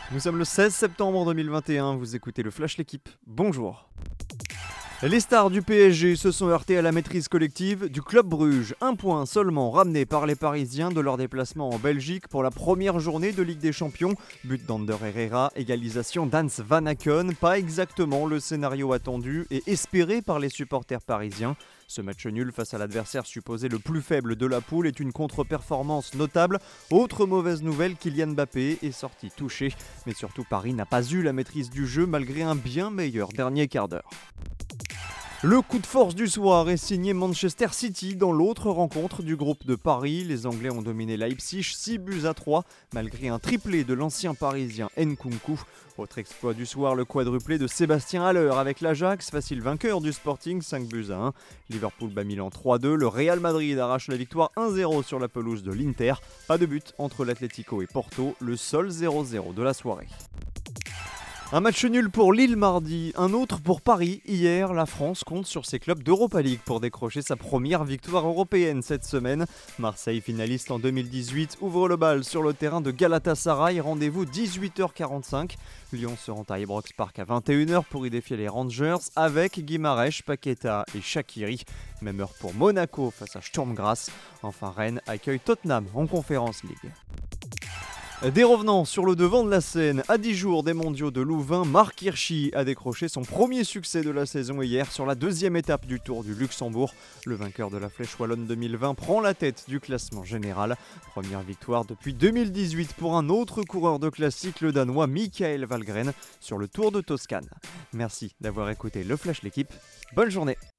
Nous sommes le 16 septembre 2021, vous écoutez le Flash L'équipe, bonjour. Les stars du PSG se sont heurtées à la maîtrise collective du Club Bruges. Un point seulement ramené par les Parisiens de leur déplacement en Belgique pour la première journée de Ligue des Champions. But d'Ander Herrera, égalisation d'Hans Van Aken. Pas exactement le scénario attendu et espéré par les supporters parisiens. Ce match nul face à l'adversaire supposé le plus faible de la poule est une contre-performance notable. Autre mauvaise nouvelle, Kylian Mbappé est sorti touché. Mais surtout Paris n'a pas eu la maîtrise du jeu malgré un bien meilleur dernier quart d'heure. Le coup de force du soir est signé Manchester City dans l'autre rencontre du groupe de Paris. Les Anglais ont dominé Leipzig 6-3 malgré un triplé de l'ancien parisien Nkunku. Autre exploit du soir, le quadruplé de Sébastien Haller avec l'Ajax, facile vainqueur du Sporting 5-1. Liverpool bat Milan 3-2, le Real Madrid arrache la victoire 1-0 sur la pelouse de l'Inter. Pas de but entre l'Atlético et Porto, le seul 0-0 de la soirée. Un match nul pour Lille mardi, un autre pour Paris. Hier, la France compte sur ses clubs d'Europa League pour décrocher sa première victoire européenne cette semaine. Marseille, finaliste en 2018, ouvre le bal sur le terrain de Galatasaray. Rendez-vous 18h45. Lyon se rend à Ibrox Park à 21h pour y défier les Rangers avec Guimarães, Paqueta et Shaqiri. Même heure pour Monaco face à Sturm Graz. Enfin, Rennes accueille Tottenham en Conference League. Des revenants sur le devant de la scène. À 10 jours des mondiaux de Louvain, Marc Hirschi a décroché son premier succès de la saison hier sur la deuxième étape du Tour du Luxembourg. Le vainqueur de la Flèche Wallonne 2020 prend la tête du classement général. Première victoire depuis 2018 pour un autre coureur de classique, le Danois Michael Valgren, sur le Tour de Toscane. Merci d'avoir écouté le Flash L'équipe. Bonne journée.